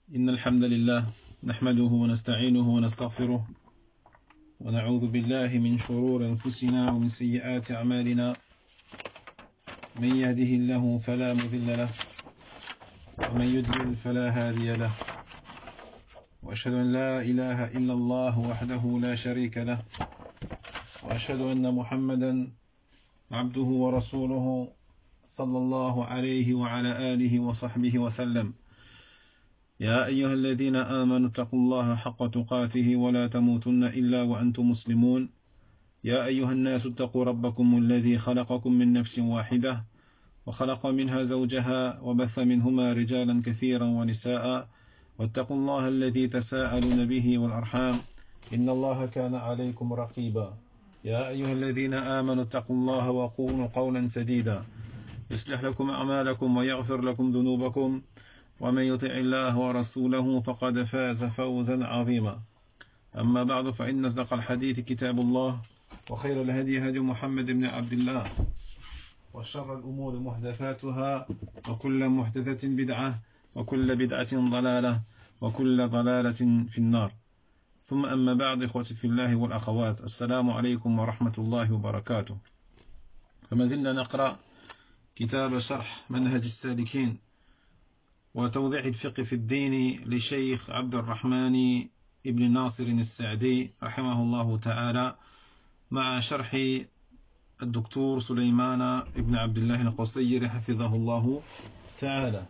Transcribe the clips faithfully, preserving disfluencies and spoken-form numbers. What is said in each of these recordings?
إن الحمد لله نحمده ونستعينه ونستغفره ونعوذ بالله من شرور أنفسنا ومن سيئات أعمالنا. من يهده الله فلا مضل له ومن يضلل فلا هادي له، وأشهد أن لا إله إلا الله وحده لا شريك له، وأشهد أن محمدا عبده ورسوله صلى الله عليه وعلى آله وصحبه وسلم. يا أيها الذين آمنوا اتقوا الله حق تقاته ولا تموتن إلا وأنتم مسلمون. يا أيها الناس اتقوا ربكم الذي خلقكم من نفس واحدة وخلق منها زوجها وبث منهما رجالا كثيرا ونساء، واتقوا الله الذي تساءلون به والأرحام إن الله كان عليكم رقيبا. يا أيها الذين آمنوا اتقوا الله وقولوا قولا سديدا يصلح لكم أعمالكم ويغفر لكم ذنوبكم، ومن يطع الله ورسوله فقد فاز فوزا عظيما. أما بعد، فإن أصدق الحديث كتاب الله، وخير الهدي هدي محمد بن عبد الله، وشر الأمور محدثاتها، وكل محدثة بدعة، وكل بدعة ضلالة، وكل ضلالة في النار. ثم أما بعد، إخوتي في الله والأخوات، السلام عليكم ورحمة الله وبركاته. فما زلنا نقرأ كتاب شرح منهج السالكين وتوضيح الفقه في الدين لشيخ عبد الرحمن ابن ناصر السعدي رحمه الله تعالى، مع شرح الدكتور سليمان ابن عبد الله القصير حفظه الله تعالى.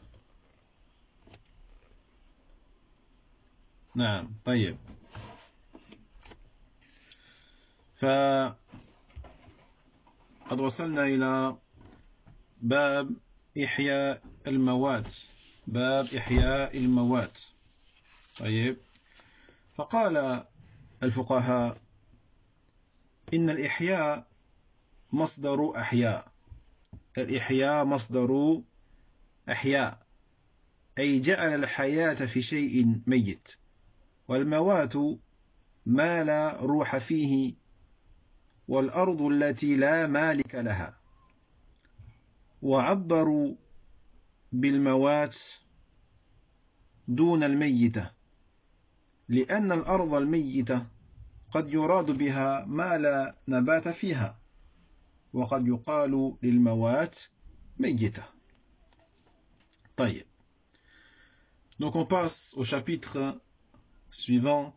نعم، طيب. فقد وصلنا إلى باب إحياء الموات، باب إحياء الموات. طيب، فقال الفقهاء إن الإحياء مصدر أحياء. الإحياء مصدر أحياء، أي جعل الحياة في شيء ميت، والموات ما لا روح فيه، والأرض التي لا مالك لها. وعبروا بالموات دون الميتة، لأن الأرض الميتة قد يراد بها ما لا نبات فيها، وقد يقال للموات ميتة. طيب. Donc on passe au chapitre suivant,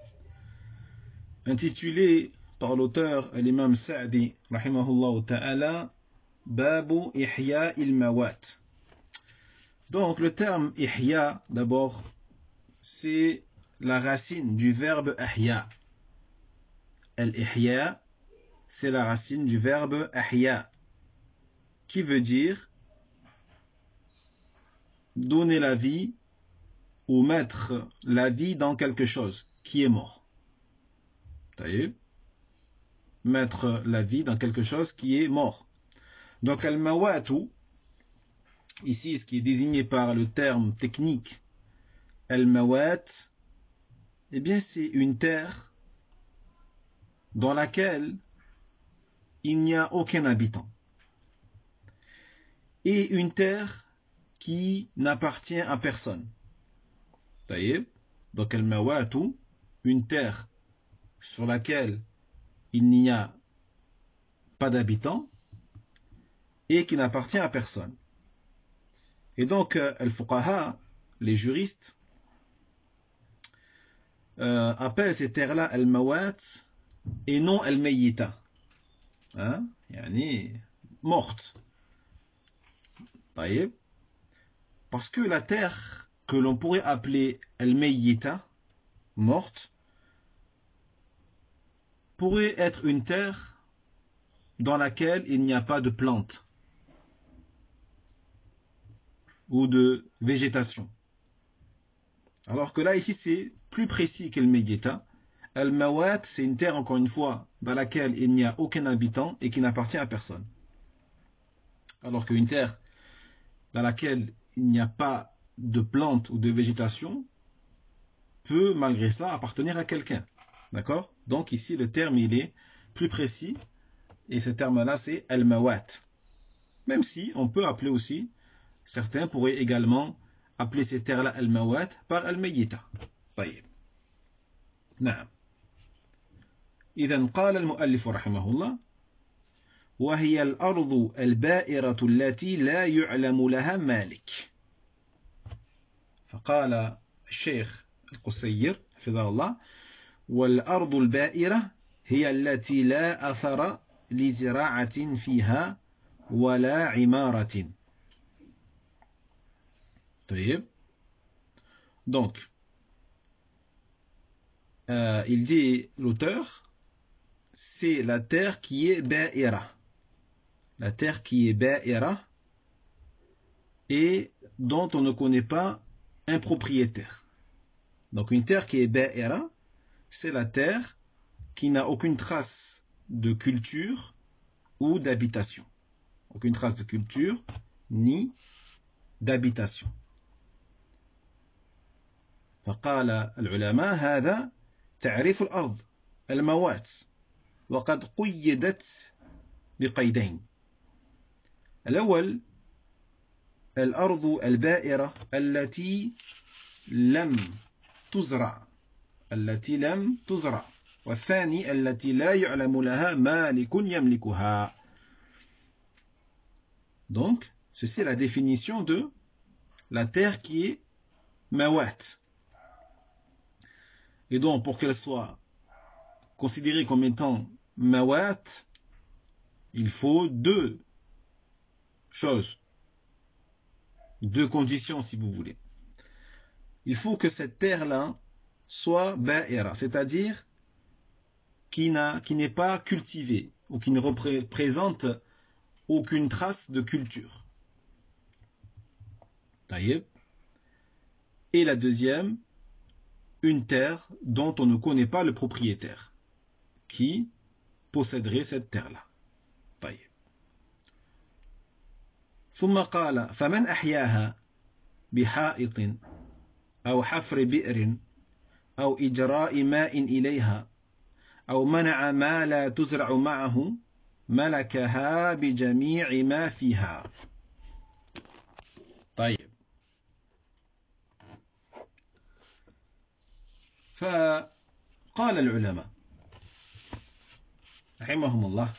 intitulé par l'auteur l'imam Sa'di rahimahullah ta'ala, Babu Ihya il-Mawat. Donc le terme ihya, d'abord, c'est la racine du verbe ahya. Al-ihya, c'est la racine du verbe ahya, qui veut dire donner la vie ou mettre la vie dans quelque chose qui est mort. T'as mettre la vie dans quelque chose qui est mort. Donc al-mawatu, ici, ce qui est désigné par le terme technique al-mawat, eh bien, c'est une terre dans laquelle il n'y a aucun habitant, et une terre qui n'appartient à personne. Donc al-mawatu, une terre sur laquelle il n'y a pas d'habitant et qui n'appartient à personne. Et donc, euh, al-fuqaha, les juristes, euh, appellent ces terres-là al-mawat et non al-mayyita. Hein? Yani, morte. Parce que la terre que l'on pourrait appeler al-mayyita, morte, pourrait être une terre dans laquelle il n'y a pas de plantes ou de végétation. Alors que là, ici, c'est plus précis que le Mayyita. Al-Mawat, c'est une terre, encore une fois, dans laquelle il n'y a aucun habitant et qui n'appartient à personne. Alors qu'une terre dans laquelle il n'y a pas de plantes ou de végétation peut, malgré ça, appartenir à quelqu'un. D'accord? Donc ici, le terme, il est plus précis. Et ce terme-là, c'est Al-Mawat. Même si on peut appeler aussi, certains pourraient également appeler ces terres-là al-mawat par al-mayyita. طيب. نعم. إذن قال المؤلف رحمه الله وهي الأرض البائرة التي لا يعلم لها مالك. فقال الشيخ القصير حفظه الله والأرض البائرة هي التي لا أثر لزراعة فيها ولا عمارة. طيب. Donc, euh, il dit l'auteur, c'est la terre qui est ba'ira. La terre qui est ba'ira et dont on ne connaît pas un propriétaire. Donc une terre qui est ba'ira, c'est la terre qui n'a aucune trace de culture ou d'habitation. Aucune trace de culture ni d'habitation. فقال العلماء هذا تعريف الأرض الموات وقد قيدت بقيدين. الأول الأرض البائرة التي لم تزرع التي لم تزرع والثاني التي لا يعلم لها مالك يملكها. Donc, ceci est la définition de la terre qui est mawat. Et donc, pour qu'elle soit considérée comme étant mawat, il faut deux choses, deux conditions si vous voulez. Il faut que cette terre-là soit ba'ira, c'est-à-dire qui n'a, qui n'est pas cultivée ou qui ne représente aucune trace de culture. Taïeb. Et la deuxième, une terre dont on ne connaît pas le propriétaire qui posséderait cette terre-là. طيب. ثم قال فمن أحياها بحائط أو حفر بئر أو إجراء ماء إليها أو منع ما لا تزرع معه ملكها بجميع ما فيها. طيب. فقال العلماء رحمهم الله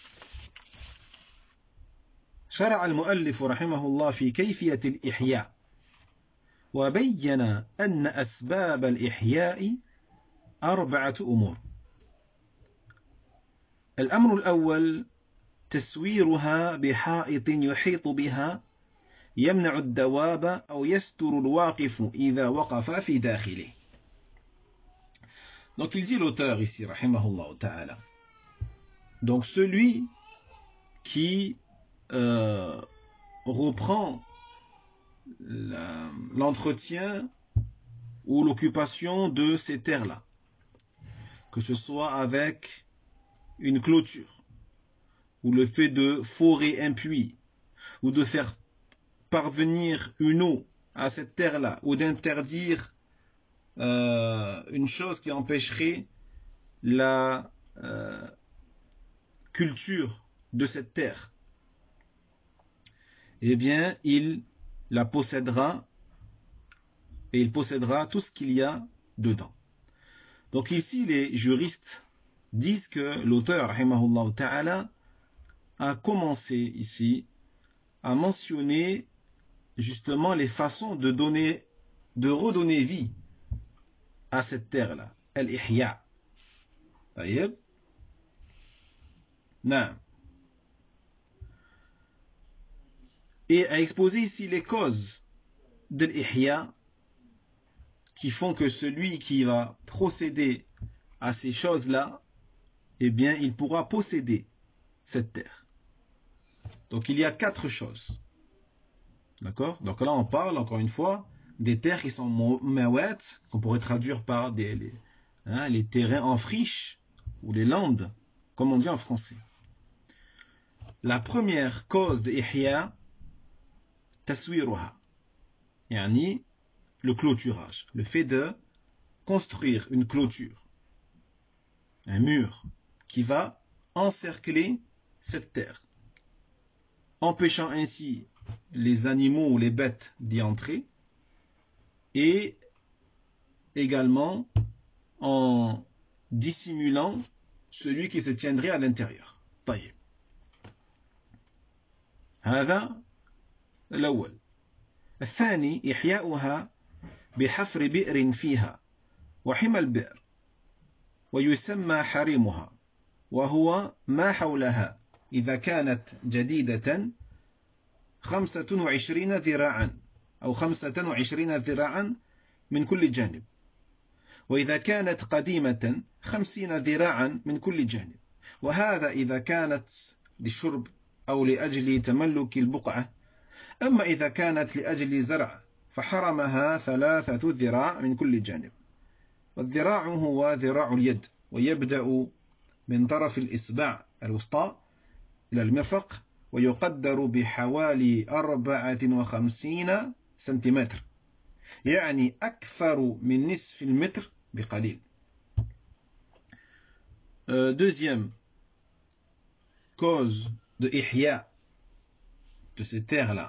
شرع المؤلف رحمه الله في كيفية الإحياء وبين أن أسباب الإحياء أربعة أمور. الأمر الأول تسويرها بحائط يحيط بها يمنع الدواب أو يستر الواقف إذا وقف في داخله. Donc il dit l'auteur ici, rahimahullah ta'ala. Donc celui qui euh, reprend la, l'entretien ou l'occupation de ces terres-là, que ce soit avec une clôture, ou le fait de forer un puits, ou de faire parvenir une eau à cette terre-là, ou d'interdire euh, une chose qui empêcherait la euh, culture de cette terre, eh bien, il la possédera et il possédera tout ce qu'il y a dedans. Donc ici, les juristes disent que l'auteur, rahimahullah ta'ala, a commencé ici à mentionner justement les façons de donner, de redonner vie à cette terre-là, al-ihya. Taïeb. Non. Et à exposer ici les causes de l'ihya qui font que celui qui va procéder à ces choses-là, eh bien, il pourra posséder cette terre. Donc, il y a quatre choses. D'accord? Donc là, on parle, encore une fois, des terres qui sont mawat, qu'on pourrait traduire par des, les, hein, les terrains en friche, ou les landes, comme on dit en français. La première cause de ihya, taswiruha, yani le clôturage, le fait de construire une clôture, un mur qui va encercler cette terre, empêchant ainsi les animaux ou les bêtes d'y entrer, et également en dissimulant celui qui se tiendrait à l'intérieur. طيب. هذا الأول. الثاني إحياؤها بحفر بئر فيها وحمى البئر ويسمى حريمها وهو ما حولها إذا كانت جديدة خمسة وعشرين ذراعا أو خمسة وعشرين ذراعا من كل جانب وإذا كانت قديمة خمسين ذراعا من كل جانب وهذا إذا كانت للشرب أو لأجل تملك البقعة أما إذا كانت لأجل زرع فحرمها ثلاثة ذراع من كل جانب والذراع هو ذراع اليد ويبدأ من طرف الإصبع الوسطى إلى المرفق ويقدر بحوالي أربعة وخمسين سنتيمتر يعني أكثر من نصف المتر بقليل. euh, Deuxième cause de ihya de ces terres-là,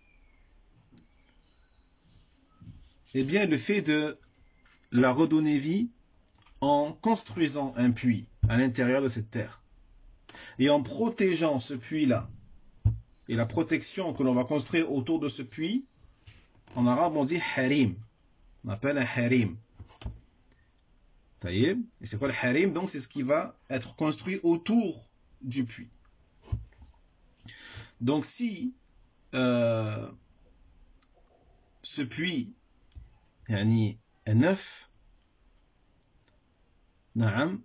eh bien le fait de la redonner vie en construisant un puits à l'intérieur de cette terre et en protégeant ce puits-là. Et la protection que l'on va construire autour de ce puits, en arabe on dit harim, on appelle un harim. Et c'est quoi le harim? Donc c'est ce qui va être construit autour du puits. Donc si euh, ce puits yani, est neuf, naam,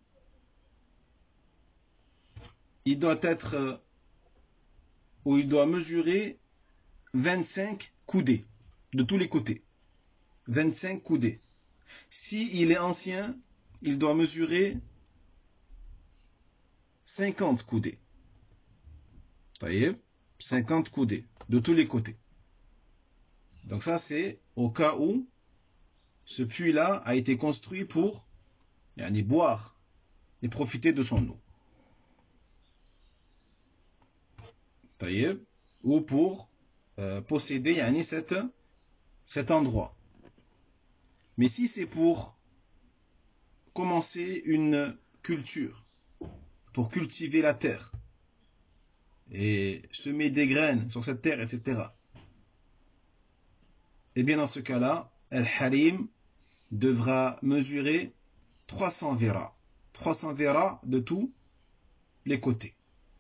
il doit être ou il doit mesurer vingt-cinq coudées de tous les côtés. vingt-cinq coudées. Si il est ancien, il doit mesurer cinquante coudées. cinquante coudées de tous les côtés. Donc ça c'est au cas où ce puits-là a été construit pour yani, boire et profiter de son eau. Ou pour euh, posséder yani, cette, cet endroit. Mais si c'est pour commencer une culture, pour cultiver la terre et semer des graines sur cette terre, et cetera. Et bien dans ce cas-là, Al-Harim devra mesurer trois cents véras. trois cents véras de tous les côtés.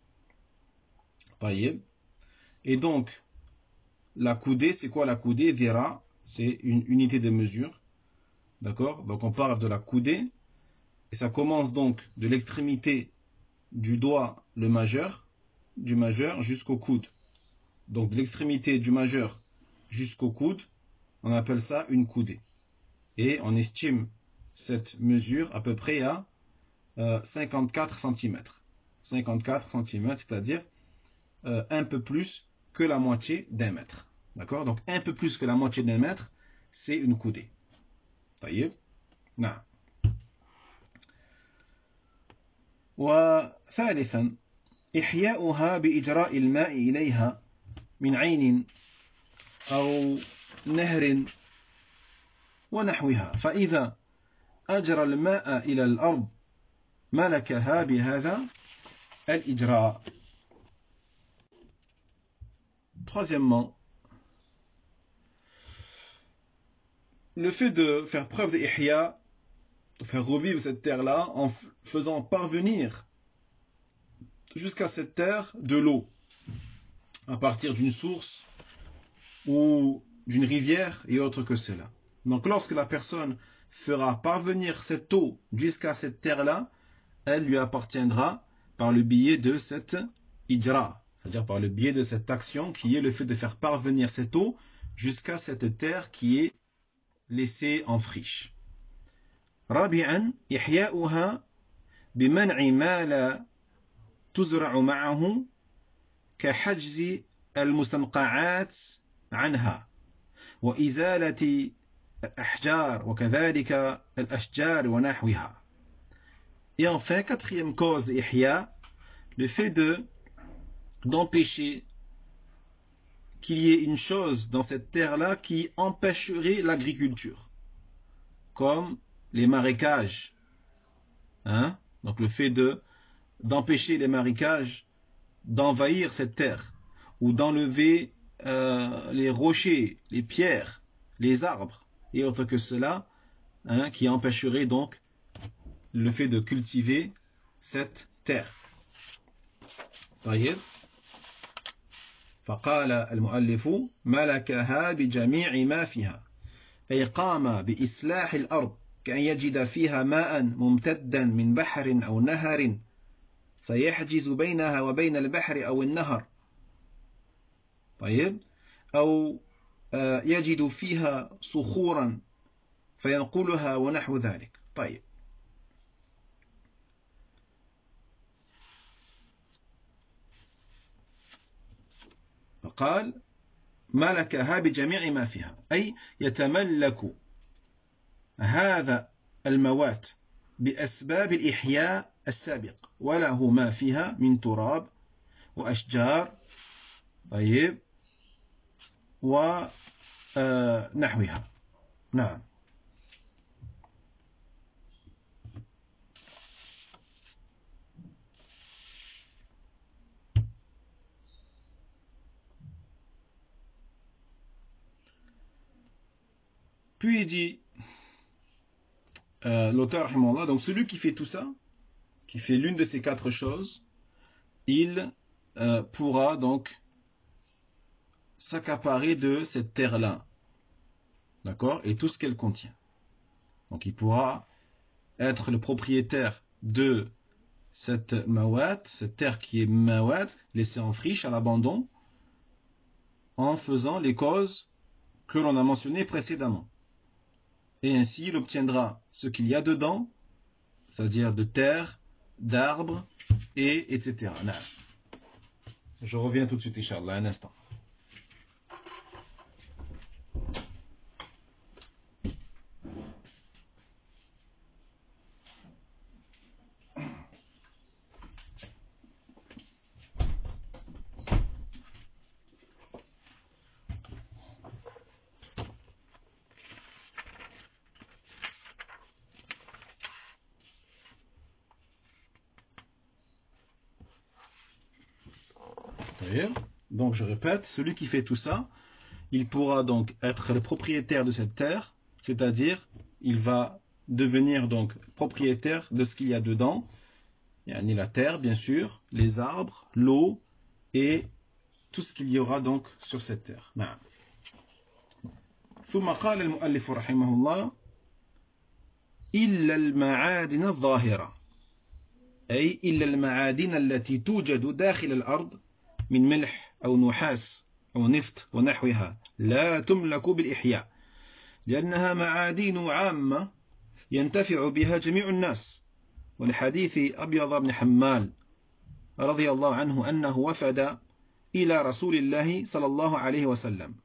Et donc, la coudée, c'est quoi la coudée? Véra, c'est une unité de mesure. D'accord? Donc on parle de la coudée. Et ça commence donc de l'extrémité du doigt le majeur, du majeur jusqu'au coude. Donc de l'extrémité du majeur jusqu'au coude, on appelle ça une coudée. Et on estime cette mesure à peu près à euh, cinquante-quatre centimètres. cinquante-quatre centimètres, c'est-à-dire euh, un peu plus que la moitié d'un mètre. D'accord? Donc un peu plus que la moitié d'un mètre, c'est une coudée. طيب نعم. وثالثا إحياؤها بإجراء الماء إليها من عين أو نهر ونحوها فإذا أجرى الماء إلى الأرض ملكها بهذا الإجراء. Troisièmement, le fait de faire preuve d'ihya, de faire revivre cette terre-là en faisant parvenir jusqu'à cette terre de l'eau à partir d'une source ou d'une rivière et autre que cela. Donc lorsque la personne fera parvenir cette eau jusqu'à cette terre-là, elle lui appartiendra par le biais de cette ijra, c'est-à-dire par le biais de cette action qui est le fait de faire parvenir cette eau jusqu'à cette terre qui est laissée en friche. رابعا إحياؤها بمنع ما لا تزرع معه كحجز المستنقعات عنها وإزالة الأحجار وكذلك الأشجار ونحوها. Et enfin, quatrième cause d'ihya, le fait de d'empêcher qu'il y ait une chose dans cette terre-là qui empêcherait l'agriculture, comme les marécages. Hein? Donc le fait de d'empêcher les marécages d'envahir cette terre, ou d'enlever euh, les rochers, les pierres, les arbres et autres que cela, hein, qui empêcherait donc le fait de cultiver cette terre. طيب. فقال المؤلف ملكها بجميع ما فيها أي قام بإصلاح الأرض كأن يجد فيها ماء ممتدا من بحر أو نهر فيحجز بينها وبين البحر أو النهر طيب أو يجد فيها صخورا فينقلها ونحو ذلك. طيب. فقال ملكها بجميع ما فيها أي يتملك هذا الموات بأسباب الإحياء السابق وله ما فيها من تراب وأشجار طيب ونحوها. نعم. Puis il dit, euh, l'auteur, donc celui qui fait tout ça, qui fait l'une de ces quatre choses, il euh, pourra donc s'accaparer de cette terre-là, d'accord, et tout ce qu'elle contient. Donc il pourra être le propriétaire de cette mawat, cette terre qui est mawat, laissée en friche, à l'abandon, en faisant les causes que l'on a mentionnées précédemment. Et ainsi, il obtiendra ce qu'il y a dedans, c'est-à-dire de terre, d'arbres, et etc. Je reviens tout de suite, Inch'Allah, un instant. Donc je répète, celui qui fait tout ça, il pourra donc être le propriétaire de cette terre, c'est-à-dire il va devenir donc propriétaire de ce qu'il y a dedans, yani la terre bien sûr, les arbres, l'eau et tout ce qu'il y aura donc sur cette terre. نعم. ثم قال المؤلف رحمه الله إلا المعادن الظاهرة أي إلا المعادن التي توجد داخل الأرض من ملح أو نحاس أو نفط ونحوها لا تملك بالإحياء لأنها معادن عامة ينتفع بها جميع الناس ولحديث أبيض بن حمال رضي الله عنه أنه وفد إلى رسول الله صلى الله عليه وسلم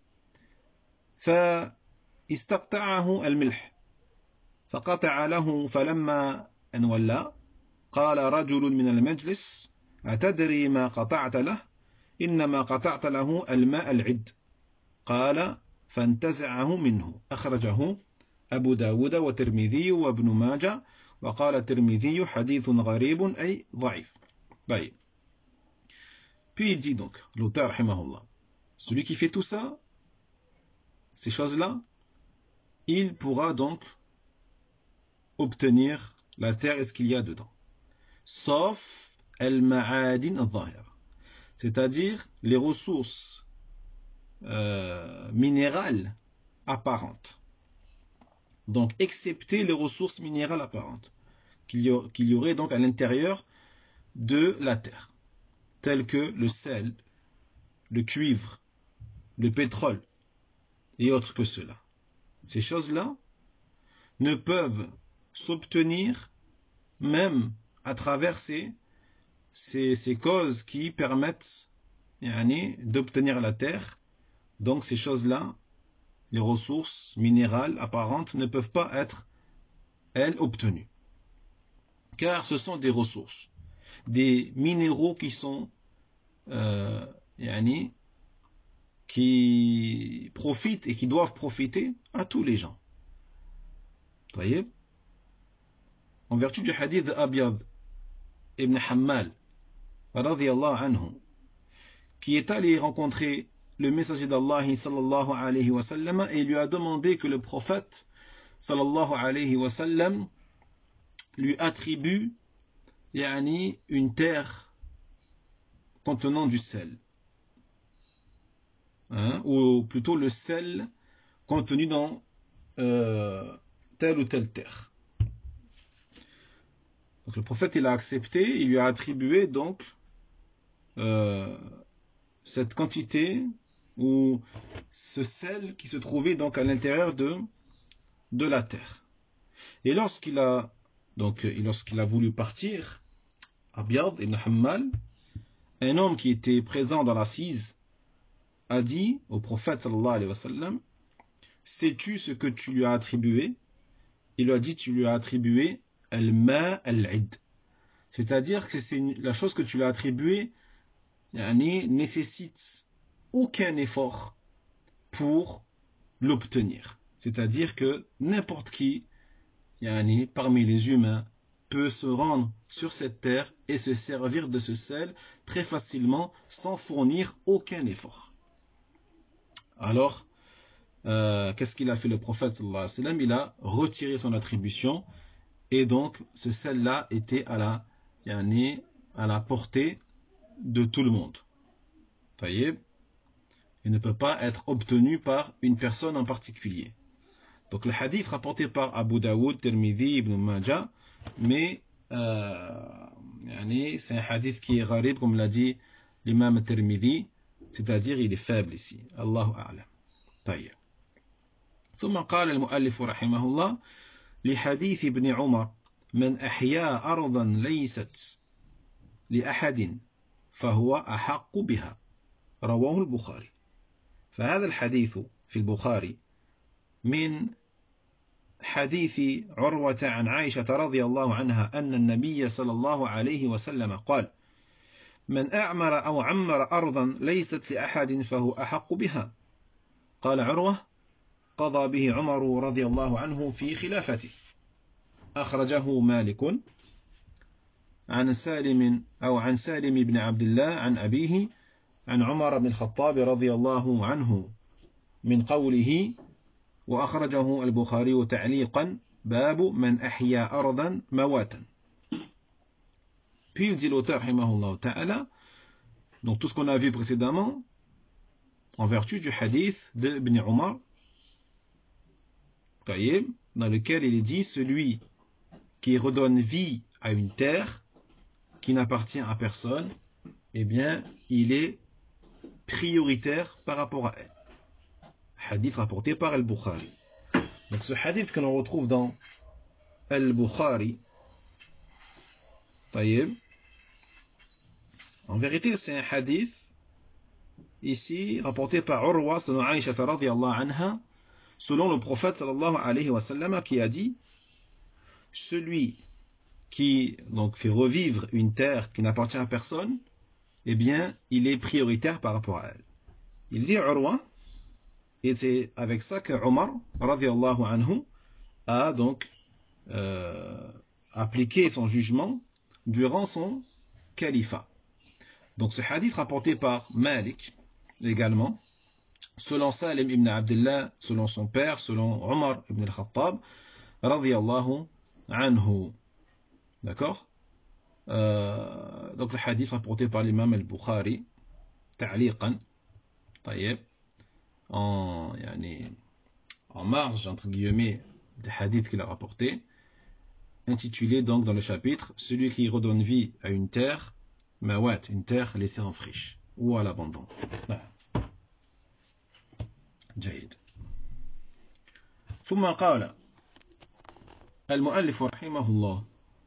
فاستقطعه الملح فقطع له فلما أن ولى قال رجل من المجلس أتدري ما قطعت له إنما قطعت له الماء العد قال فانتزعه منه أخرجه أبو داود وترمذي وابن ماجه وقال الترمذي حديث غريب أي ضعيف. طيب. Puis il dit donc, l'auteur rahimahullah, celui qui fait tout ça, ces choses-là, il pourra donc obtenir la terre et ce qu'il y a dedans. Sauf al-ma'adin al-zahir, c'est-à-dire les ressources euh, minérales apparentes. Donc, excepté les ressources minérales apparentes qu'il y, a, qu'il y aurait donc à l'intérieur de la terre, telles que le sel, le cuivre, le pétrole et autres que cela. Ces choses-là ne peuvent s'obtenir même à travers ces, ces, ces causes qui permettent yani, d'obtenir la terre. Donc ces choses-là, les ressources minérales apparentes ne peuvent pas être, elles, obtenues. Car ce sont des ressources, des minéraux qui sont euh, yani, qui profitent et qui doivent profiter à tous les gens. Vous voyez? En vertu du hadith d'Abyad ibn Hammal, radiyallahu anhu, qui est allé rencontrer le messager d'Allah sallallahu alayhi wa sallam et lui a demandé que le prophète sallallahu alayhi wa sallam lui attribue yani, une terre contenant du sel. Hein, ou plutôt le sel contenu dans euh, telle ou telle terre. Donc le prophète il a accepté, il lui a attribué donc euh, cette quantité ou ce sel qui se trouvait donc à l'intérieur de, de la terre. Et lorsqu'il a donc lorsqu'il a voulu partir, Abyad ibn Hammal, un homme qui était présent dans l'assise, a dit au prophète sallallahu alayhi wa sallam, sais-tu ce que tu lui as attribué? Il lui a dit, tu lui as attribué al-ma al-id. C'est-à-dire que c'est la chose que tu lui as attribuée yani, nécessite aucun effort pour l'obtenir. C'est-à-dire que n'importe qui yani, parmi les humains peut se rendre sur cette terre et se servir de ce sel très facilement sans fournir aucun effort. Alors, euh, qu'est-ce qu'il a fait le prophète sallallahu alayhi wa sallam? Il a retiré son attribution et donc ce sel-là était à la, yani, à la portée de tout le monde. Vous voyez? Il ne peut pas être obtenu par une personne en particulier. Donc le hadith rapporté par Abu Daoud, Tirmidhi, Ibn Majah, mais euh, yani, c'est un hadith qui est gharib, comme l'a dit l'imam Tirmidhi, c'est-à-dire il est faible ici. Allahu a'lam. طيب. ثم قال المؤلف رحمه الله لحديث ابن عمر من أحيا أرضا ليست لأحد فهو أحق بها رواه البخاري. فهذا الحديث في البخاري من حديث عروة عن عائشة رضي الله عنها أن النبي صلى الله عليه وسلم قال من أعمر أو عمر أرضا ليست لأحد فهو أحق بها. قال عروة قضى به عمر رضي الله عنه في خلافته. أخرجه مالك عن سالم أو عن سالم بن عبد الله عن أبيه عن عمر بن الخطاب رضي الله عنه من قوله وأخرجه البخاري تعليقا باب من أحيا أرضا مواتا. Puis il dit l'auteur rahimahullah ta'ala, donc tout ce qu'on a vu précédemment en vertu du hadith de Ibn Umar dans lequel il dit celui qui redonne vie à une terre qui n'appartient à personne, eh bien il est prioritaire par rapport à elle. Hadith rapporté par Al-Bukhari. Donc ce hadith que l'on retrouve dans Al-Bukhari, en vérité c'est un hadith ici rapporté par Urwa selon Aïcha radhiyallahu anha, selon le prophète sallallahu alayhi wa sallam qui a dit celui qui donc fait revivre une terre qui n'appartient à personne, eh bien il est prioritaire par rapport à elle. Il dit Urwa, et c'est avec ça que Omar radhiyallahu anhu a donc euh, appliqué son jugement durant son califat. Donc ce hadith rapporté par Malik également, selon Salim ibn Abdullah, selon son père, selon Omar ibn al-Khattab radhiyallahu anhu. D'accord? euh, Donc le hadith rapporté par l'imam al-Bukhari ta'liqan, tayyib, en, yani, en marge entre guillemets des hadiths qu'il a rapportés, intitulé donc dans le chapitre celui qui redonne vie à une terre mawat, une terre laissée en friche ou à l'abandon. جيد. ثم قال المؤلف رحمه الله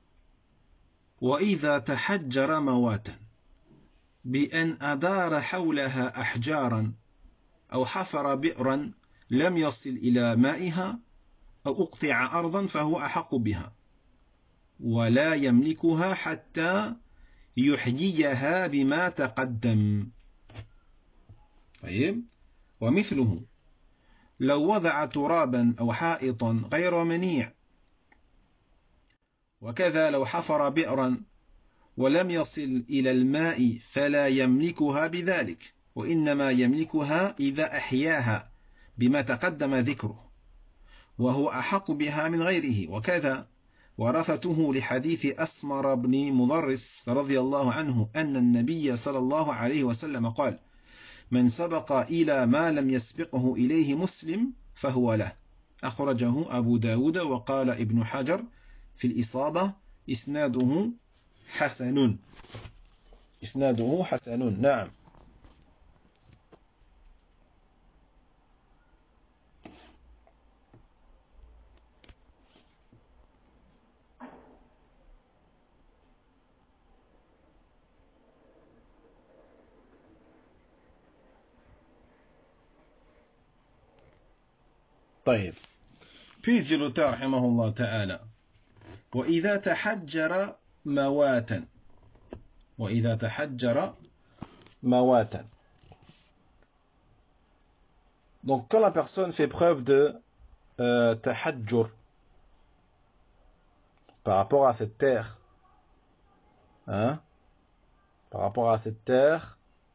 وإذا تحجر مواتا بأن أدار حولها أحجارا أو حفر بئرا لم يصل إلى مائها أو أقطع أرضا فهو أحق بها ولا يملكها حتى يحييها بما تقدم. طيب ومثله لو وضع ترابا أو حائطا غير منيع، وكذا لو حفر بئرا ولم يصل إلى الماء فلا يملكها بذلك، وإنما يملكها إذا أحياها بما تقدم ذكره، وهو أحق بها من غيره. وكذا ورثته لحديث أسمر بن مضرس رضي الله عنه أن النبي صلى الله عليه وسلم قال: من سبق إلى ما لم يسبقه إليه مسلم فهو له. أخرجه أبو داود. وقال ابن حجر في الإصابة: إسناده حسن. إسناده حسن. نعم. طيب. Puis dit l'auteur رحمه الله تعالى: وإذا تحجر مواتا. وإذا تحجر مواتا. Donc quand la personne fait preuve de euh, tahajjur par rapport à cette terre, hein, par rapport à cette terre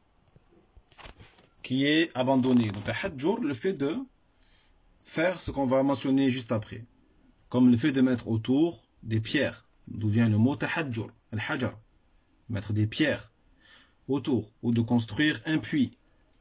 qui est abandonnée. Donc tahajjur, le fait de faire ce qu'on va mentionner juste après, comme le fait de mettre autour des pierres, d'où vient le mot tahajjur, al-hajar, mettre des pierres autour, ou de construire un puits.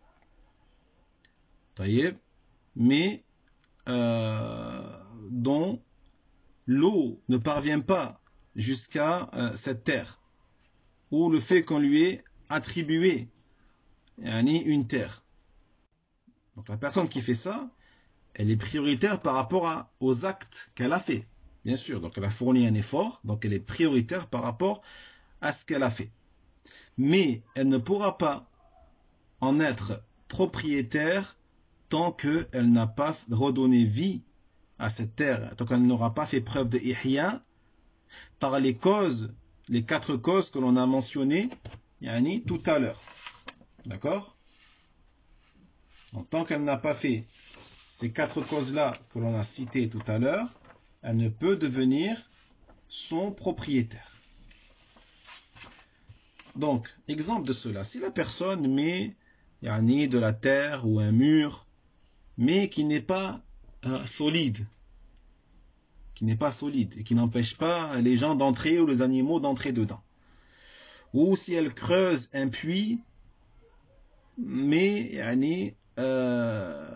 Mais euh, dont l'eau ne parvient pas jusqu'à euh, cette terre, ou le fait qu'on lui ait attribué une terre. Donc la personne qui fait ça, elle est prioritaire par rapport à, aux actes qu'elle a fait. Bien sûr, donc elle a fourni un effort, donc elle est prioritaire par rapport à ce qu'elle a fait. Mais elle ne pourra pas en être propriétaire tant qu'elle n'a pas redonné vie à cette terre, tant qu'elle n'aura pas fait preuve de ihya par les causes, les quatre causes que l'on a mentionnées yani, tout à l'heure. D'accord? Donc tant qu'elle n'a pas fait ces quatre causes-là que l'on a citées tout à l'heure, elle ne peut devenir son propriétaire. Donc, exemple de cela, si la personne met yani, de la terre ou un mur, mais qui n'est pas euh, solide, qui n'est pas solide et qui n'empêche pas les gens d'entrer ou les animaux d'entrer dedans. Ou si elle creuse un puits, mais yani, euh,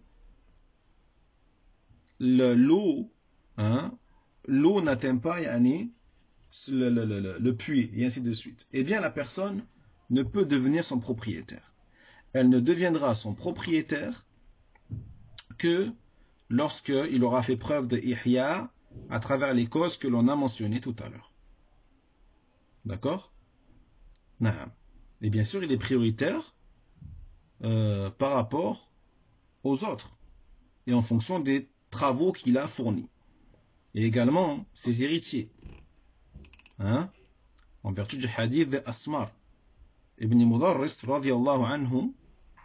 l'eau, hein, l'eau n'atteint pas yani, le, le, le, le puits, et ainsi de suite. Eh bien, la personne ne peut devenir son propriétaire. Elle ne deviendra son propriétaire que lorsqu'il aura fait preuve de ihya à travers les causes que l'on a mentionnées tout à l'heure. D'accord? Et bien sûr, il est prioritaire euh, par rapport aux autres et en fonction des travaux qu'il a fournis. Et également ses héritiers. Hein? En vertu du hadith de Asmar ibn Mudarris radiyallahu anhu,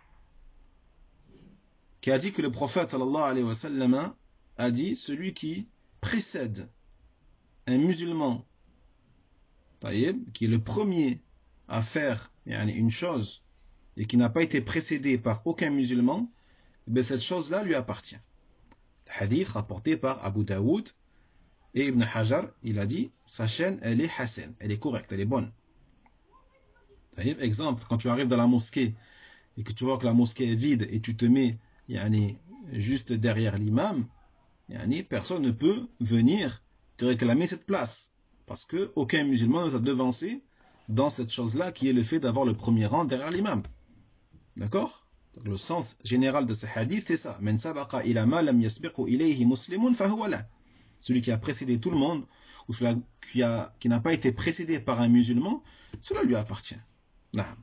qui a dit que le prophète sallallahu alayhi wa sallam a dit: celui qui précède un musulman, qui est le premier à faire une chose et qui n'a pas été précédé par aucun musulman, ben cette chose-là lui appartient. Le hadith rapporté par Abu Daoud, et Ibn Hajar, il a dit, sa chaîne, elle est hasan, elle est correcte, elle est bonne. Exemple, quand tu arrives dans la mosquée et que tu vois que la mosquée est vide et tu te mets yani, juste derrière l'imam, yani, personne ne peut venir te réclamer cette place parce que aucun musulman ne t'a devancé dans cette chose-là qui est le fait d'avoir le premier rang derrière l'imam. D'accord? Le sens général de ce hadith, c'est ça. Men sabaqa ila ma lam yasbiqu ilayhi muslimun fahuwa lah. Celui qui a précédé tout le monde, ou celui qui, a, qui n'a pas été précédé par un musulman, cela lui appartient. نعم.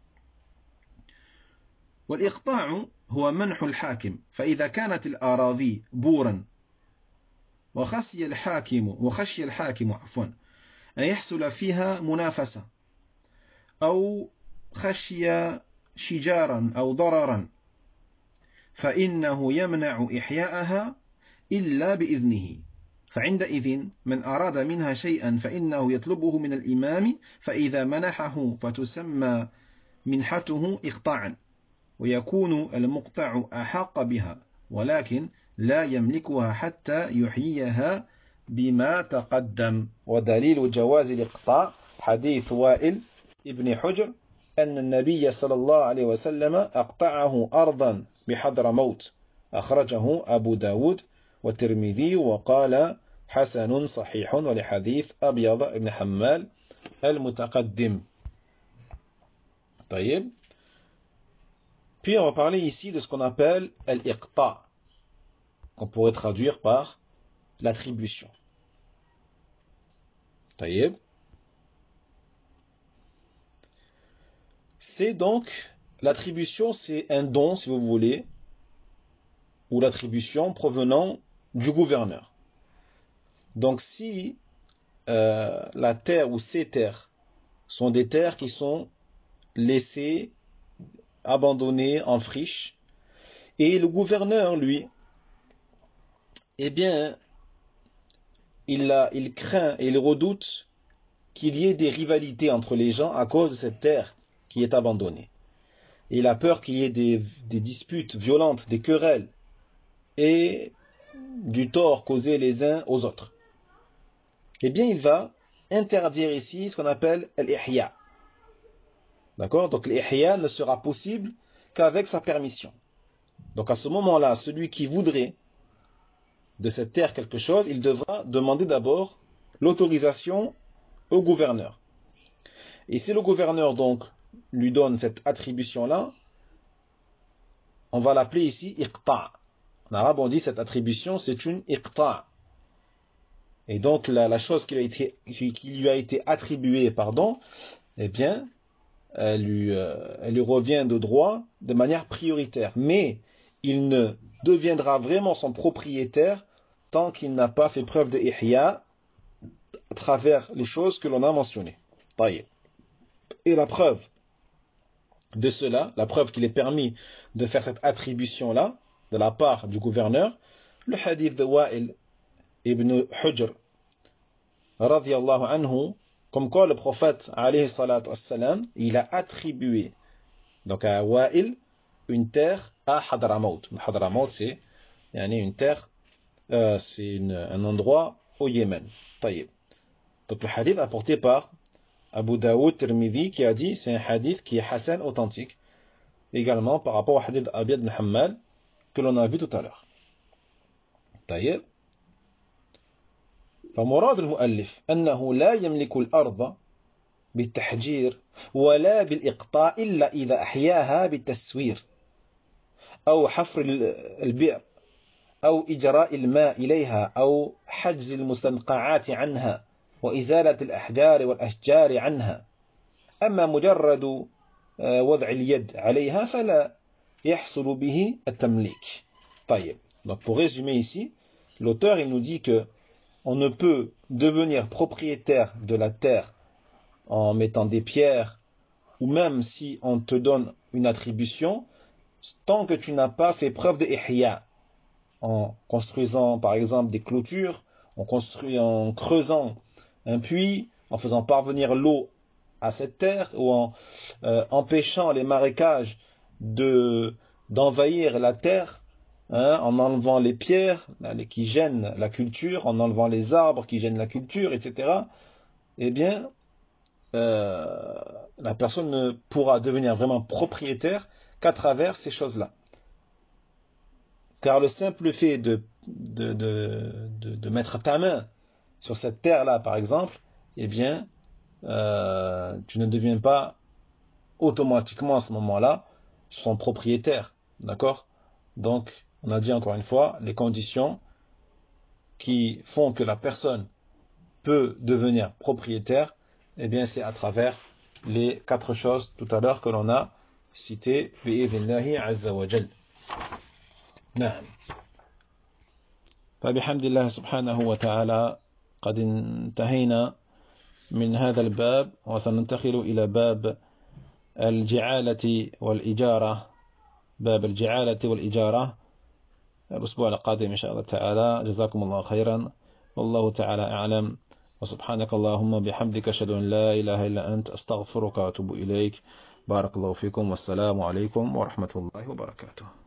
والإقطاع هو منح الحاكم فإذا كانت الأراضي بورا وخشي الحاكم وخشي الحاكم عفوا أن يحصل فيها منافسة أو خشي شجارا أو ضررا فإنه يمنع إحياءها إلا بإذنه فعندئذ من أراد منها شيئا فإنه يطلبه من الإمام فإذا منحه فتسمى منحته إقطاعا ويكون المقطع أحق بها ولكن لا يملكها حتى يحييها بما تقدم. ودليل جواز الإقطاع حديث وائل ابن حجر أن النبي صلى الله عليه وسلم أقطعه أرضا بحضرموت أخرجه أبو داود والترمذي وقال حسن صحيح ولحديث أبيض بن حمال المتقدم. طيب. Puis on va parler ici de ce qu'on appelle al-iqta, qu'on pourrait traduire par l'attribution. طيب. C'est donc, l'attribution c'est un don si vous voulez, ou l'attribution provenant du gouverneur. Donc si euh, la terre ou ces terres sont des terres qui sont laissées, abandonnées en friche, et le gouverneur, lui, eh bien, il, a, il craint et il redoute qu'il y ait des rivalités entre les gens à cause de cette terre qui est abandonnée. Et il a peur qu'il y ait des, des disputes violentes, des querelles, et du tort causé les uns aux autres. Eh bien, il va interdire ici ce qu'on appelle l'ihya. D'accord? Donc l'ihya ne sera possible qu'avec sa permission. Donc à ce moment-là, celui qui voudrait de cette terre quelque chose, il devra demander d'abord l'autorisation au gouverneur. Et si le gouverneur donc lui donne cette attribution-là, on va l'appeler ici iqta'. En arabe, on dit cette attribution, c'est une iqta'. Et donc la, la chose qui, a été, qui, qui lui a été attribuée, pardon, eh bien, elle lui, euh, elle lui revient de droit de manière prioritaire. Mais il ne deviendra vraiment son propriétaire tant qu'il n'a pas fait preuve de ihya à travers les choses que l'on a mentionnées. Et la preuve de cela, la preuve qu'il est permis de faire cette attribution-là, de la part du gouverneur, le hadith de Wa'il ibn Hujr, radiyallahu anhu, comme quoi le prophète, alayhi salatu wassalam, il a attribué, donc à Wa'il, une terre à Hadramaut. Hadramaut, c'est une terre, euh, c'est un endroit au Yémen. Taïb. Donc le hadith apporté par Abu Daoud Tirmidhi qui a dit, c'est un hadith qui est Hassan authentique, également par rapport au hadith d'Abiyad ibn Hammal que l'on a vu tout à l'heure. طيب. فمراد المؤلف أنه لا يملك الأرض بالتحجير ولا بالإقطاع إلا إذا أحياها بالتسوير أو حفر البئر أو إجراء الماء إليها أو حجز المستنقعات عنها وإزالة الأحجار والأشجار عنها. أما مجرد وضع اليد عليها فلا يحصل به التمليك. طيب. Donc pour résumer ici, l'auteur il nous dit que on ne peut devenir propriétaire de la terre en mettant des pierres ou même si on te donne une attribution tant que tu n'as pas fait preuve de ihya en construisant par exemple des clôtures, en construisant, en creusant un puits, en faisant parvenir l'eau à cette terre ou en euh, empêchant les marécages de d'envahir la terre, hein, en enlevant les pierres qui gênent la culture, en enlevant les arbres qui gênent la culture, et cetera. Eh bien, euh, la personne ne pourra devenir vraiment propriétaire qu'à travers ces choses-là. Car le simple fait de, de, de, de, de mettre ta main sur cette terre-là, par exemple, eh bien, euh, tu ne deviens pas automatiquement à ce moment-là son propriétaire. D'accord? Donc, on a dit encore une fois, les conditions qui font que la personne peut devenir propriétaire, eh bien, c'est à travers les quatre choses tout à l'heure que l'on a citées. Bi'idhnillahi azza wa jal. نعم. فبحمد الله سبحانه وتعالى قد انتهينا من هذا الباب وسننتقل إلى باب الجعالة والإجارة باب الجعالة والإجارة الأسبوع القادم إن شاء الله تعالى. جزاكم الله خيرا، والله تعالى أعلم، وسبحانك اللهم بحمدك أشهد أن لا إله إلا أنت أستغفرك وأتوب إليك. بارك الله فيكم، والسلام عليكم ورحمة الله وبركاته.